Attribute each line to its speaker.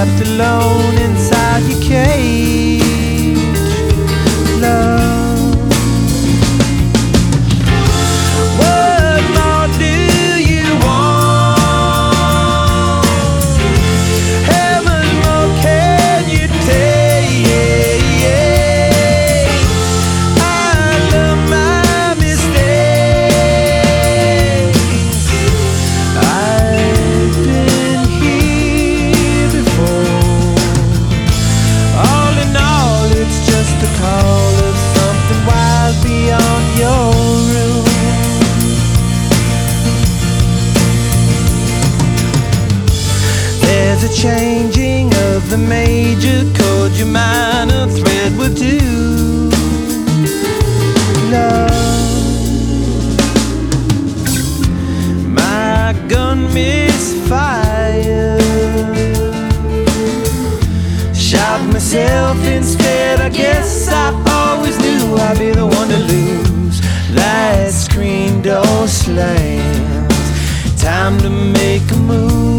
Speaker 1: trapped alone inside your cage. Love, what more do you want? Heaven, what can you take? I love my mistakes. I've been here before. All in all, it's just a call of something wild beyond your room. There's a changing of the major chord, your minor thread will do. Love, my gun misfire. Shot myself instead. I guess I always knew I'd be the one to lose. Last screen door slams. Time to make a move.